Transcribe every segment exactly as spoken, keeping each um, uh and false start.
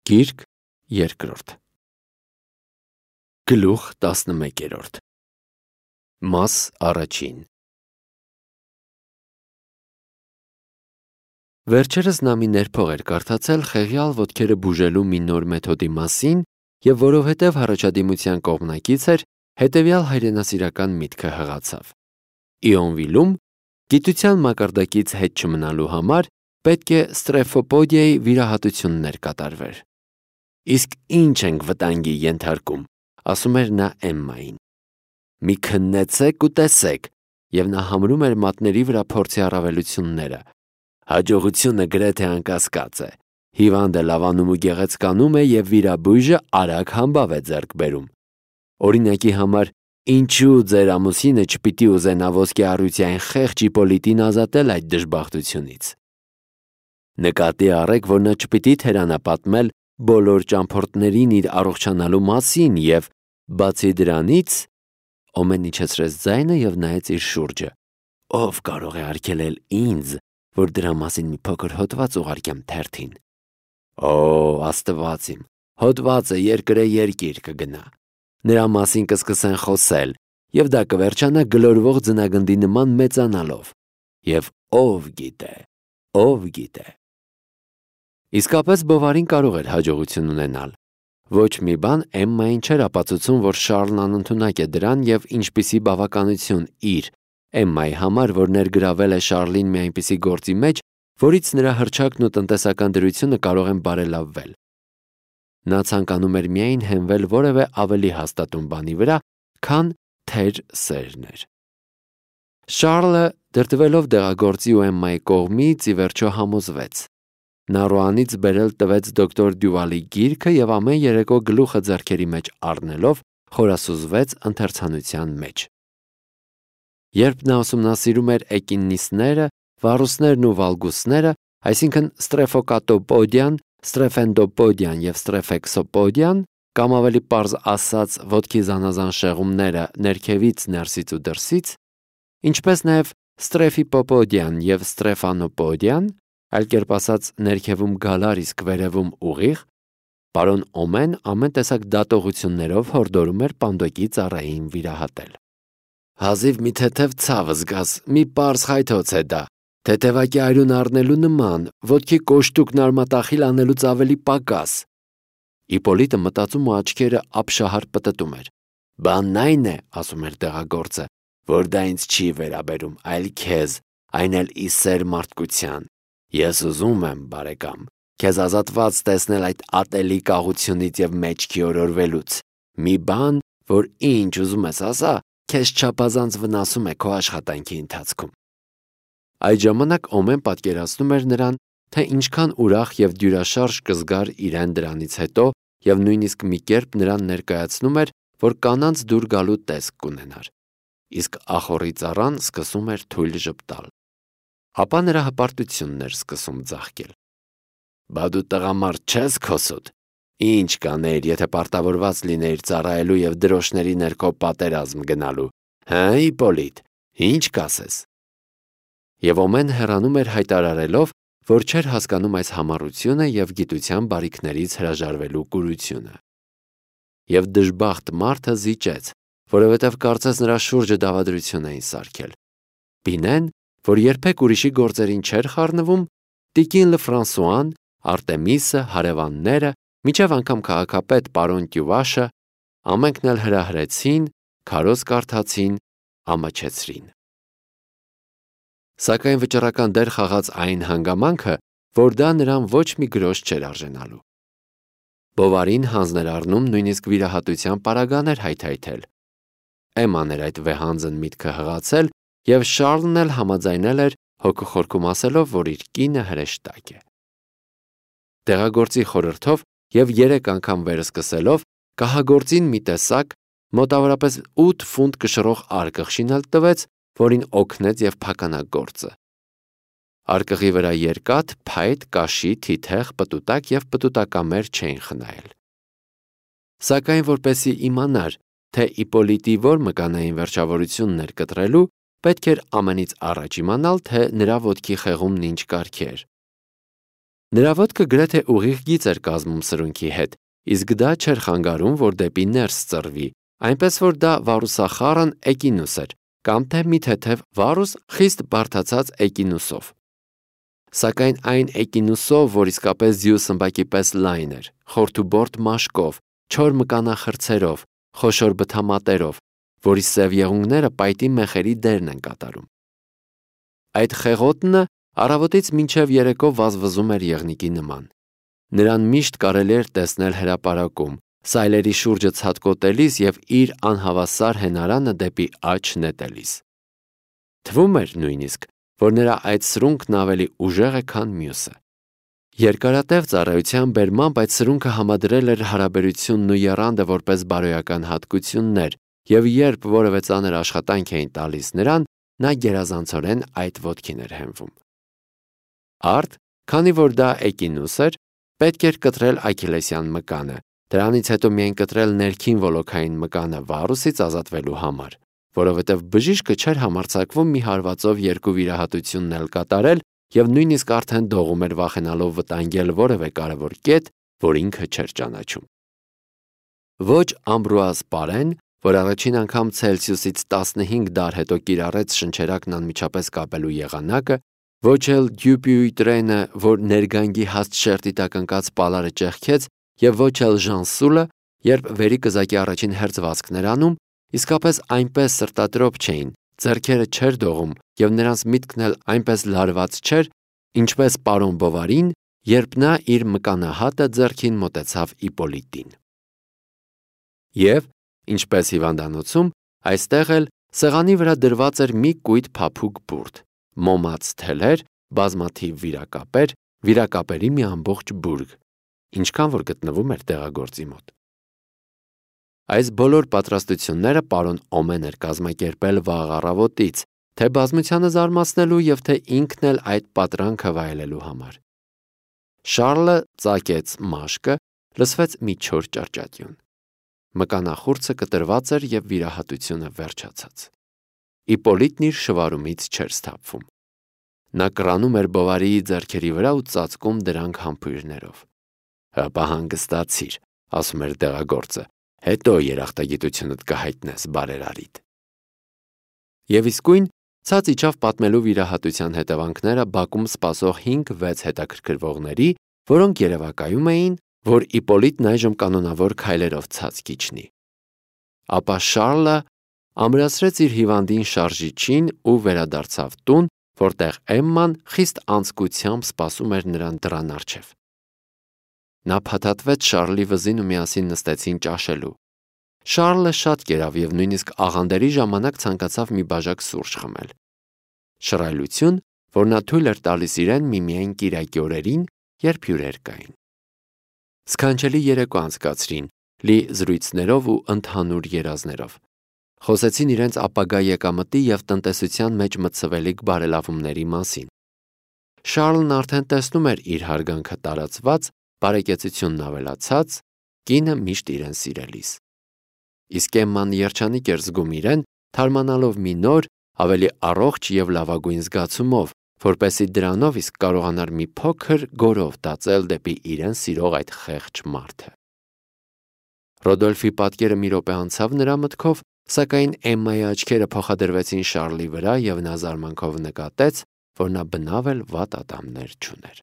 Գիրք երկրորդ Գլուխ տասնմեկերորդ Մաս առաջին Վերջերս նա մի ներփող էր կարդացել խեղյալ ոտքերը բուժելու մի նոր մեթոդի մասին և որովհետև առաջադիմության կողմնակից էր, հետևյալ հայրենասիրական միտքը հղացավ. Իոնվիլում գիտության մակարդակից հետ չմնալու համար պետք է ստրեֆոպոդիայի վիրահատություններ կատարվեր։ Իսկ ինչ ենք վտանգի ենթարկում, ասում էր նա Էմմային։ Մի քննեցեք ու տեսեք, և նա համրում էր մատների վրա փորձի առավելությունները։ Հաջողությունը գրեթե անկասկած է։ Հիվանդը լավանում ու գեղեցկանում է և վիրաբույժը արագ համբավ է ձեռք բերում։ Օրինակի համար, ինչու ձեր ամուսինը չպիտի ուզենա ոսկե առյուծի այն խեղճ Իպոլիտին ազատել այդ դժբախտությունից։ Նկատի առեք, որ նա չպիտի թերանա պատմել բոլոր ճամփորդներին իր առողջանալու մասին և, բացի դրանից, Օմեն իջեցրեց ձայնը և նայեց իր շուրջը։ Ով կարող է արգելել ինձ, որ դրա մասին մի փոքր հոդված ուղարկեմ թերթին։ Օ, Աստված իմ, հոդվածը երկրե երկիր կգնա։ Նրա մասին կսկսեն խոսել, և դա կվերջանա գլորվող ձնագնդի նման մեծանալով։ Եվ ով գիտե, ով գիտե։ Իսկապես Բովարին կարող էր հաջողություն ունենալ։ Ոչ մի բան Էմմային չէր ապացուցում, որ Շառլն անընդունակ է դրան և ինչպիսի բավականություն իր, Էմմայի համար, որ ներգրավել է Շառլին մի այնպիսի գործի մեջ, որից նրա հռչակն ու տնտեսական դրությունը կարող են բարելավվել։ Նա ցանկանում էր միայն հենվել որևէ ավելի հաստատուն բանի վրա, քան թեր սերն էր։ Շառլը, դրդվելով դեղագործի ու Էմմայի կողմից, ի վերջո համոզվեց։ Նա Ռոանից բերել տվեց դոկտոր Դյուվալի գիրքը և ամեն երեկո գլուխը ձեռքերի մեջ առնելով խորասուզվեց ընթերցանության մեջ։ Երբ նա ուսումնասիրում էր էկիննիսները, վառուսներն ու վալգուսները, այսինքն ստրեֆոկատոպոդիան, ստրեֆենդոպոդիան և ստրեֆեքսոպոդիան, կամ ավելի պարզ ասած ոտքի զանազան շեղումները ներքևից, ներսից ու դրսից, ինչպես նաև ստրեֆիպոպոդիան և ստրեֆանոպոդիան, այլ կերպ ասած ներքևում գալար, իսկ վերևում ուղիղ, պարոն Օմեն ամեն տեսակ դատողություններով հորդորում էր պանդոկի ծառային վիրահատել։ Հազիվ մի թեթև ցավ զգաս, մի պարզ խայթոց է դա, թեթևակի արյուն առնելու նման, ոտքի կոշտուկն արմատախիլ անելուց ավելի պակաս։ Իպոլիտը մտածում ու աչքերը ապշահար պտտում էր։ Բանն այն է, ասում էր դեղագործը, որ դա ինձ չի վերաբերում, այլ քեզ, այն էլ ի սեր մարդկության։ Ես ուզում եմ, բարեկամ, քեզ ազատված տեսնել այդ ատելի կաղությունից և մեջքի օրորվելուց։ Մի բան, որ ինչ ուզում ես ասա, քեզ չափազանց վնասում է քո աշխատանքի ընթացքում։ Այդ ժամանակ Օմեն պատկերացնում էր նրան, թե ինչքան ուրախ և դյուրաշարժ կզգար իրեն դրանից հետո և նույնիսկ մի կերպ նրան ներկայացնում էր, որ կանանց դուր գալու տեսք կունենար։ Իսկ ախոռի ծառան սկսում էր թույլ ժպտալ։ Ապա նրա հպարտությունն էր սկսում ձաղկել։ Բա դու տղամարդ չես քոսոտ։ Ինչ կանեիր, եթե պարտավորված լինեիր ծառայելու և դրոշների ներքո պատերազմ գնալու, հը, Իպոլիտ, ինչ կասես։ Եվ Օմեն հեռանում էր հայտարարելով, որ չէր հասկանում այս համառությունը և գիտության բարիքներից հրաժարվելու կուրությունը։ Եվ դժբախտ մարդը զիջեց, որովհետև կարծես նրա շուրջը դավադրություն էին սարքել։ Բինեն, որ երբեք ուրիշի գործերին չէր խառնվում, տիկին Լֆրանսուան, Արտեմիսը, հարևանները, մինչև անգամ քաղաքապետ պարոն Տյուվաշը, ամենքն էլ հրահրեցին, քարոզ կարդացին, ամաչեցրին։ Սակայն վճռական դեր խաղաց այն հանգամանքը, որ դա նրան ոչ մի գրոշ չէր արժենալու։ Բովարին հանձն էր առնում նույնիսկ վիրահատության պարագաներ հայթայթել։ Էմման էր այդ վեհանձն միտքը հղացել, և Շառլն էլ համաձայնել էր հոգուխորքում ասելով, որ իր կինը հրեշտակ է։ Դեղագործի խորհրդով և երեք անգամ վերսկսելով կահագործին մի տեսակ, մոտավորապես ութ ֆունտ կշռող արկղ շինել տվեց, որին օգնեց և փականակ գործը։ Արկղի վրա երկաթ, փայտ, կաշի, թիթեղ, պտուտակ և պտուտակամեր չէին խնայել։ Սակայն որպեսզի իմանար, թե Իպոլիտի որ մկանային վերջավորությունն էր կտրելու, պետք էր ամենից առաջ իմանալ, թե նրա ոտքի խեղումն ինչ կարգի էր։ Նրա ոտքը գրեթե ուղիղ գիծ էր կազմում սրունքի հետ, իսկ դա չէր խանգարում, որ դեպի ներս ծռվի, այնպես որ դա վարուսախառն էկինուս էր, կամ թե մի թեթև վարուս խիստ բարդացած էկինուսով։ Սակայն այն էկինուսով, որ իսկապես ձիու սմբակի պես լայն էր, խորթուբորդ մաշկով, չոր մկանախրցերով, խոշոր բթամատերով, որի սև եղունգները պայտի մեխերի դերն են կատարում։ Այդ խեղոտնը առավոտից մինչև երեկո վազվզում էր եղնիկի նման։ Նրան միշտ կարելի էր տեսնել հրապարակում, սայլերի շուրջը ցատկոտելիս և իր անհավասար հենարանը դեպի աջ նետելիս։ Թվում էր նույնիսկ, որ նրա այդ սրունքն ավելի ուժեղ է, քան մյուսը։ Երկարատև ծառայության բերմամբ այդ սրունքը համադրել էր հարաբերությունն ու եռանդը որպես բարոյական հատկություններ, և երբ որևէ ծանր աշխատանք էին տալիս նրան, նա գերազանցորեն այդ ոտքին էր հենվում։ Արդ, քանի որ դա էկինուս էր, պետք էր կտրել աքիլեսյան մկանը, դրանից հետո միայն կտրել ներքին ոլոքային մկանը վարուսից ազատվելու համար, որովհետև բժիշկը չէր համարձակվում մի հարվածով երկու վիրահատությունն էլ կատարել և նույնիսկ արդեն դողում էր վախենալով վտանգել որևէ կարևոր կետ, որ ինքը չէր ճանաչում։ Ոչ Ամբրուազ Պարեն, որ առաջին անգամ Ցելսիուսից տասնհինգ դար հետո կիրառեց շնչերակն անմիջապես կապելու եղանակը, ոչ էլ Դյուպյույտրենը, որ ներգանգի հաստ շերտի տակ ընկած պալարը ճեղքեց, և ոչ էլ Ժանսուլը, երբ վերի կզակի առաջին հերձվածքն էր անում, իսկապես այնպես սրտատրոփ չէին, ձեռքերը չէր դողում և նրանց միտքն էլ այնպես լարված չէր, ինչպես պարոն Բովարին, երբ նա իր մկանահատը ձեռքին մոտեցավ Իպոլիտին։ Եվ, ինչպես հիվանդանոցում, այստեղ էլ սեղանի վրա դրված էր մի կույտ փափուկ բուրդ, մոմած թելեր, բազմաթիվ վիրակապեր, վիրակապերի մի ամբողջ բուրգ, ինչքան որ գտնվում էր դեղագործի մոտ։ Այս բոլոր պատրաստությունները պարոն Օմեն էր կազմակերպել վաղ առավոտից, թե բազմությանը զարմացնելու և թե ինքն էլ այդ պատրանքը վայելելու համար։ Շառլը ծակեց մաշկը, լսվեց մի չոր ճարճատյուն։ Մկանախուրձը կտրված էր և վիրահատությունը վերջացած։ Իպոլիտն իր շվարումից չէր սթափվում։ Նա կռանում էր Բովարիի ձեռքերի վրա ու ծածկում դրանք համբույրներով։ «Հապա հանգստացիր», ասում էր դեղագործը, «հետո երախտագիտությունդ կհայտնես բարերարիդ»։ Եվ իսկույն ցած իջավ պատմելու վիրահատության հետևանքները բակում սպասող հինգ-վեց հետաքրքրվողների, որոնք երևակայում էին, որ Իպոլիտն այժմ կանոնավոր քայլերով ցած կիջնի։ Ապա Շառլը ամրացրեց իր հիվանդին շարժիչին ու վերադարձավ տուն, որտեղ Էմման խիստ անձկությամբ սպասում էր նրան դռան առջև։ Նա փաթաթվեց Շառլի վզին ու միասին նստեցին ճաշելու։ Շառլը շատ կերավ և նույնիսկ աղանդերի ժամանակ ցանկացավ մի բաժակ սուրճ խմել։ Շռայլություն, որ նա թույլ էր տալիս իրեն միմիայն կիրակի օրերին, երբ հյուրեր կային։ Սքանչելի երեկո անցկացրին, լի զրույցներով ու ընդհանուր երազներով։ Խոսեցին իրենց ապագա եկամտի և տնտեսության մեջ մտցվելիք բարելավումների մասին։ Շառլն արդեն տեսնում էր իր հարգանքը տարածված, բարեկեցությունն ավելացած, կինը միշտ իրեն սիրելիս։ Իսկ Էմման երջանիկ էր զգում իրեն, թարմանալով մի նոր, ավելի առողջ և լավագույն զգացումով, որպեսզի դրանով իսկ կարողանար մի փոքր գորով տածել դեպի իրեն սիրող այդ խեղճ մարդը։ Ռոդոլֆի պատկերը մի րոպե անցավ նրա մտքով, սակայն Էմմայի աչքերը փոխադրվեցին Շառլի վրա և նա զարմանքով նկատեց, որ նա բնավ էլ վատ ատամներ չուներ։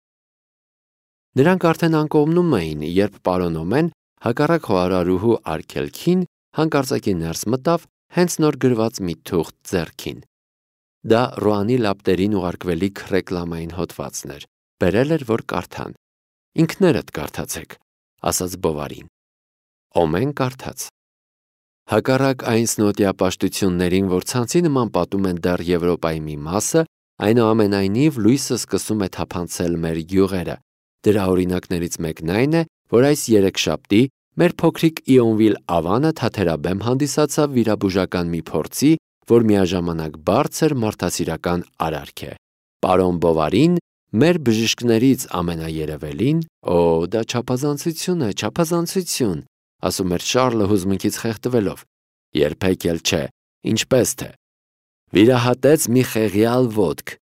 Նրանք արդեն անկողնում էին, երբ պարոն Օմեն հակառակ խոհարարուհու արգելքին հանկարծակի ներս մտավ հենց նոր գրված մի թուղթ ձեռքին։ Դա Ռուանի լապտերին ուղարկվելիք ռեկլամային հոդվածն էր, բերել էր, որ կարդան։ «Ինքներդ կարդացեք», ասաց Բովարին։ Օմեն կարդաց. Հակառակ այն սնոտիա պաշտություններին, որ ցանցի նման պատում են դեռ Եվրոպայի մի մասը, այնուամենայնիվ լույսը սկսում է թափանցել մեր գյուղերը։ Դրա օրինակներից մեկն այն է, որ այս երեքշաբթի մեր փոքրիկ Իոնվիլ ավանը թաթերաբեմ հանդիսացավ վիրաբուժական մի փորձի, որ միաժամանակ բարձր մարդասիրական արարք է։ Պարոն Բովարին, մեր բժիշկներից ամենաերևելին, օ, դա չափազանցություն է, չափազանցություն, ասում էր Շառլը հուզմունքից խեղդվելով։ Երբեք էլ չէ, ինչպես թե։ Վիրահատեց մի խեղյալ ոտք։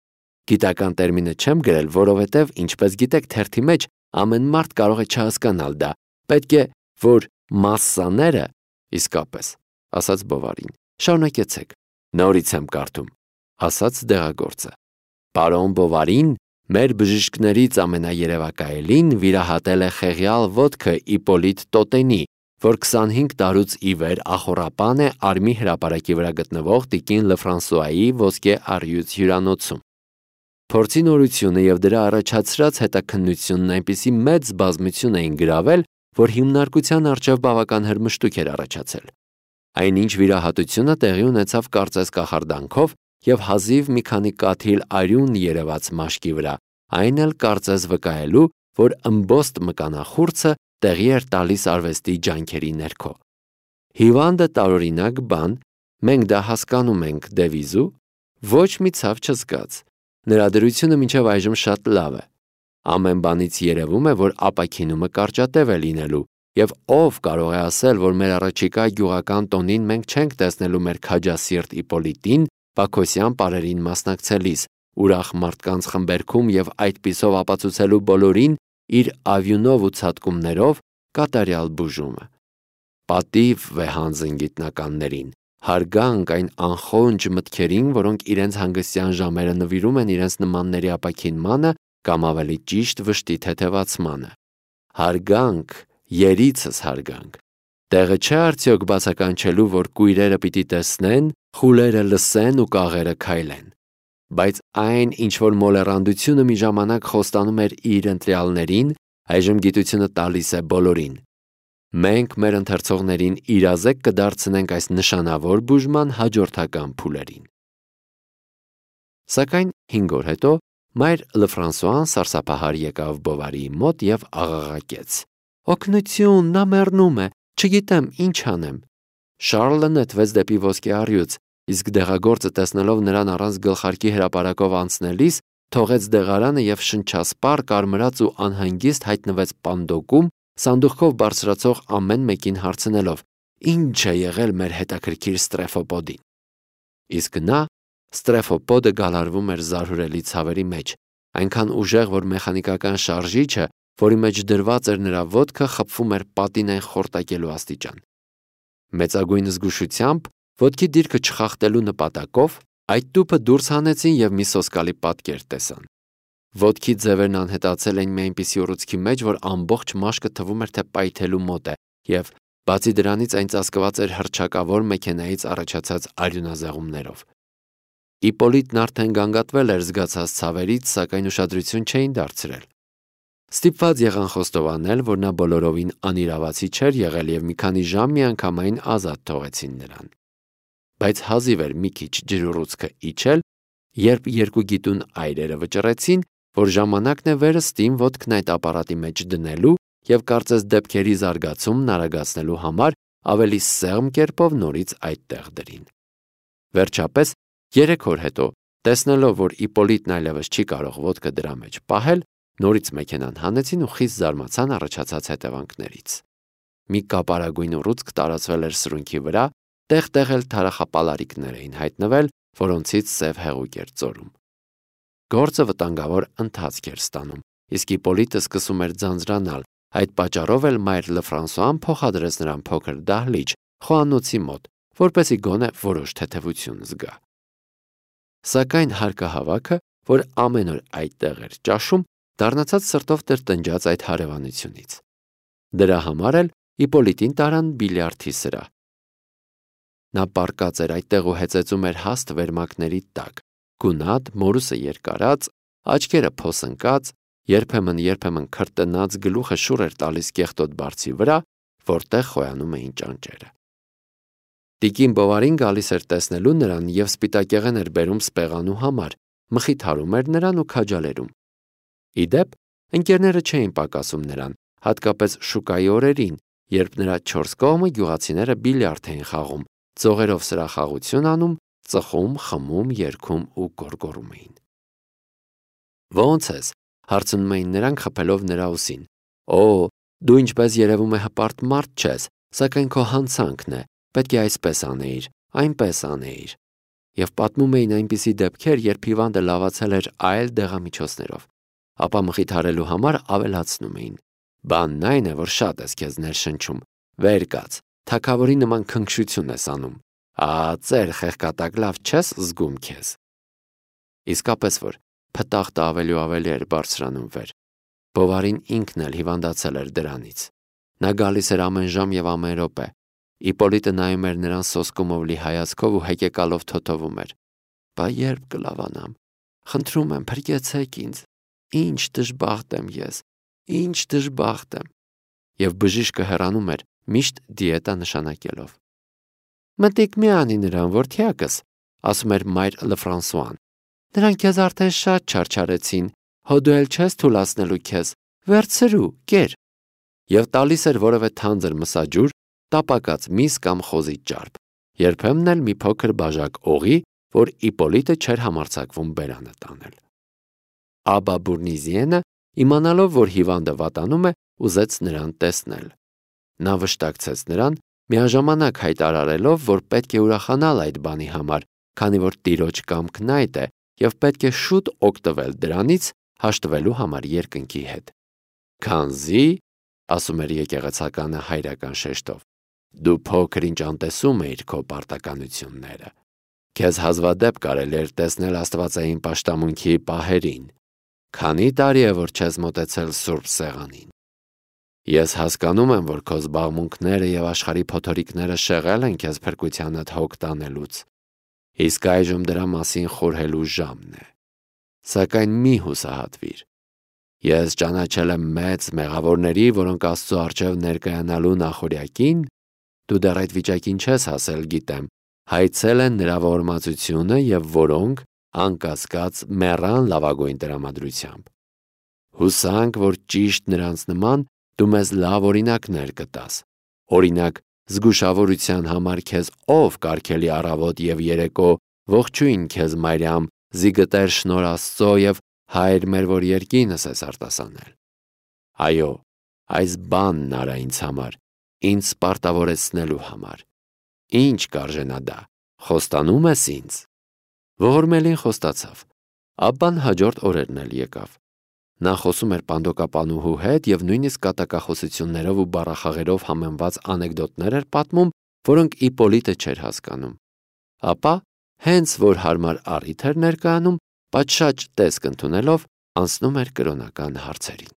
Գիտական տերմինը չեմ գրել, որովհետև, ինչպես գիտեք, թերթի մեջ ամեն մարդ կարող է չհասկանալ դա։ Պետք է, որ մասսաները, իսկապես, ասաց Բովարին։ Շարունակեցեք։ Նորից եմ կարդում, ասաց դեղագործը։ Պարոն Բովարին, մեր բժիշկներից ամենաերևակայելին վիրահատել է խեղյալ ոտքը Իպոլիտ Տոտենի, որ քսանհինգ տարուց ի վեր ախոռապան է Արմի հրապարակի վրա գտնվող տիկին Լեֆրանսուայի ոսկե առյուծ հյուրանոցում։ Փորձի նորությունը և դրա առաջացրած հետաքննությունն այնպիսի մեծ բազմություն էին գրավել, որ հիմնարկության առջև բավական հրմշտուք էր առաջացել։ Այնինչ վիրահատությունը տեղի ունեցավ կարծես կախարդանքով և հազիվ մի քանի կաթիլ արյուն երևաց մաշկի վրա, այն էլ կարծես վկայելու, որ ըմբոստ մկանախուրձը տեղի էր տալիս արվեստի ջանքերի ներքո։ Հիվանդը տարօրինակ բան, մենք դա հասկանում ենք դևիզու, ոչ մի ցավ չզգաց։ Նրա դրությունը մինչև այժմ շատ լավ է։ Ամեն բանից երևում է, որ ապաքինումը կարճատև է լինելու, և ով կարող է ասել, որ մեր առաջիկա գյուղական տոնին մենք չենք տեսնելու մեր քաջասիրտ Իպոլիտին Բաքոսյան պարերին մասնակցելիս, ուրախ մարդկանց խմբերքում և այդպիսով ապացուցելու բոլորին իր ավյունով ու ցատկումներով կատարյալ բուժումը։ Պատիվ վեհանձն գիտնականներին, հարգանք այն անխոնջ մտքերին, որոնք իրենց հանգստյան ժամերը նվիրում են իրենց նմանների ապաքինմանը կամ ավելի ճիշտ վշտի թեթևացմանը։ Հարգանք, երիցս հարգանք։ Տեղը չէ արդյոք բացականչելու, որ կույրերը պիտի տեսնեն, խուլերը լսեն ու կաղերը քայլեն։ Բայց այն, ինչ որ մոլեռանդությունը մի ժամանակ խոստանում էր իր ընտրյալներին, այժմ գիտությունը տալիս է բոլորին։ Մենք մեր ընթերցողներին իրազեկ կդարձնենք այս նշանավոր բուժման հաջորդական փուլերին։ Սակայն հինգ օր հետո մայր Լեֆրանսուան սարսափահար եկավ Բովարիի մոտ և աղաղակեց. «Օգնություն, նա մեռնում է, չգիտեմ ինչ անեմ»։ Շառլը նետվեց դեպի ոսկե առյուծ, իսկ դեղագործը տեսնելով նրան առանց գլխարկի հրապարակով անցնելիս, թողեց դեղարանը և շնչասպառ, կարմրած ու անհանգիստ հայտնվեց պանդոկում, սանդուղքով բարձրացող ամեն մեկին հարցնելով. «Ինչ է եղել մեր հետաքրքիր Ստրեֆոպոդին»։ Իսկ նա, Ստրեֆոպոդը, գալարվում էր զարհուրելի ցավերի մեջ, այնքան ուժեղ, որ մեխանիկական շարժիչը, որի մեջ դրված էր նրա ոտքը, խփվում էր պատին այն խորտակելու աստիճան։ Մեծագույն զգուշությամբ, ոտքի դիրքը չխախտելու նպատակով, այդ տուփը դուրս հանեցին և մի սոսկալի պատկեր տեսան։ Ոտքի ձևերն անհետացել էին մի այնպիսի ուռուցքի մեջ, որ ամբողջ մաշկը թվում էր, թե պայթելու մոտ է, և բացի դրանից այն ծածկված էր հռչակավոր մեքենայից առաջացած արյունազեղումներով։ Իպոլիտն արդեն գանգատվել էր զգացած ցավերից, սակայն ուշադրություն չէին դարձրել։ Ստիպված եղան խոստովանել, որ նա բոլորովին անիրավացի չէր եղել և մի քանի ժամ միանգամայն ազատ թողեցին նրան։ Բայց հազիվ էր մի քիչ ջրուռուցքը իջել, երբ երկու գիտուն այրերը վճռեցին, որ ժամանակն է վերստին ոտքն այդ ապարատի մեջ դնելու և կարծես դեպքերի զարգացումն արագացնելու համար ավելի սեղմ կերպով նորից այդտեղ դրին։ Վերջապես, երեք օր հետո, տեսնելով, որ Իպոլիտն այլևս չի կարող ոտքը դրա մեջ պահել, նորից մեքենան հանեցին ու խիստ զարմացան առաջացած հետևանքներից։ Մի կապարագույն ուռուցք տարածվել էր սրունքի վրա, տեղ-տեղ էլ թարախապալարիկներ էին հայտնվել, որոնցից սև հեղուկ էր ծորում։ Գործը վտանգավոր ընթացք էր ստանում, իսկ Իպոլիտը սկսում էր ձանձրանալ, այդ պատճառով էլ մայր Լեֆրանսուան փոխադրեց նրան փոքր դահլիճ, խոհանոցի մոտ, որպեսզի գոնե որոշ թեթևություն զգա։ Սակայն հարկահավաքը, որ ամեն օր այդտեղ էր ճաշում, դառնացած սրտով տրտնջաց այդ հարևանությունից։ Դրա համար էլ Իպոլիտին տարան բիլիարդի սրահ։ Նա պառկած էր այդտեղ ու հեծեծում էր հաստ վերմակների տակ, գունատ, մորուսը երկարած, աչքերը փոսընկած, երբեմն-երբեմն քրտնած գլուխը շուռ էր տալիս կեղտոտ բարձի վրա, որտեղ խոյանում էին ճանճերը։ Տիկին Բովարին գալիս էր տեսնելու նրան և սպիտակեղեն էր բերում սպեղանու համար, մխիթարում էր նրան ու քաջալերում։ Ի դեպ, ընկերները չէին պակասում նրան, հատկապես շուկայի օրերին, երբ նրա չորս կողմը գյուղացիները բիլիարդ էին խաղում, ծողերով սրախաղություն անում, ծխում, խմում, երգում ու գոռգոռում էին։ «Ո՞նց ես», հարցնում էին նրանք, խփելով նրա ուսին։ «Օ, դու ինչպես երևում է հպարտ մարդ չես, սակայն քո հանցանքն է, պետք է այսպես անեիր, այնպես անեիր»։ եւ պատմում էին այնպիսի դեպքեր, երբ հիվանդը լավացել էր այլ դեղամիջոցներով, ապա մխիթարելու համար ավելացնում էին. «Բանն այն է, որ շատ ես քեզ ներշնչում, վեր կաց, թագավորի նման քնքշություն ես անում, ա ծեր խեղկատակ լավ չես զգում քեզ»։ Իսկապես որ փտախտը ավելի ու ավելի էր բարձրանում վեր։ Բովարին ինքն էլ հիվանդացել էր դրանից։ Նա գալիս էր ամեն ժամ եւ ամեն րոպե։ Իպոլիտը նայում էր նրան սոսկումով լի հայացքով ու հեկեկալով թոթովում էր. «Բա երբ կլավանամ, խնդրում եմ, փրկեցեք ինձ, ինչ դժբախտ եմ ես, ինչ դժբախտ եմ»։ Եվ բժիշկը հեռանում էր, միշտ դիետա նշանակելով։ «Մտիկ մի անի նրան, որդյակս», ասում էր մայր Լեֆրանսուան։ «Նրանք քեզ արդեն շատ չարչարեցին, հո դու էլ չես թուլացնելու քեզ, վերցրու, կեր»։ Եվ տալիս էր որևէ թանձր մսաջուր, տապակած միս կամ խոզի ճարպ, երբեմն էլ մի փոքր բաժակ օղի, որ Իպոլիտը չէր համարձակվում բերանը տանել։ Աբա Բուրնիզիենը, իմանալով, որ հիվանդը վատանում է, ուզեց նրան տեսնել։ Նա վշտակցեց նրան, միաժամանակ հայտարարելով, որ պետք է ուրախանալ այդ բանի համար, քանի որ տիրոջ կամքն այդ է, եւ պետք է շուտ օգտվել դրանից, հաշտվելու համար երկնքի հետ։ Քանզի, ասում էր եկեղեցականը հայրական շեշտով, դու փոքր ինչ անտեսում էիր քո պարտականությունները։ Քեզ հազվադեպ կարելի էր տեսնել աստվածային պաշտամունքի պահերին։ Քանի տարի է, որ չես մոտեցել Սուրբ Սեղանին։ Ես հասկանում եմ, որ քո զբաղմունքները եւ աշխարհի փոթորիկները շեղել են քեզ փրկությանդ հոգ տանելուց։ Իսկ այժմ դրա մասին խորհելու ժամն է։ Սակայն մի հուսահատվիր։ Ես ճանաչել եմ մեծ մեղավորների, որոնք Աստծո առջև ներկայանալու նախորյակին, դու դեռ այդ վիճակին չես հասել, գիտեմ, հայցել են նրա ողորմածությունը եւ որոնք, անկասկած, մեռան լավագույն տրամադրությամբ։ Հուսանք, որ ճիշտ նրանց նման դու մեզ լավ օրինակներ կտաս։ Օրինակ, զգուշավորության համար քեզ ով կարգելի առավոտ եւ երեկո ողջույն քեզ Մարիամ, զիգտեր շնոր Աստծո եւ Հայր մեր, որ երկինս ես արտասանել։ Այո, այս բանն արա ինձ համար, ինձ սպարտավորեցնելու համար։ Ինչ կարժենա դա, խոստանում ես ինձ։ Ողորմելին խոստացավ։ Աբբան հաջորդ օրերն էլ եկավ։ Նա խոսում էր պանդոկապանուհու հետ եւ նույնիսկ կատակախոսություններով ու բառախաղերով համեմված անեկդոտներ էր պատմում, որոնք Իպոլիտը չէր հասկանում։ Ապա, հենց որ հարմար առիթ էր ներկայանում, պատշաճ տեսք ընդունելով, անցնում էր կրոնական հարցերին։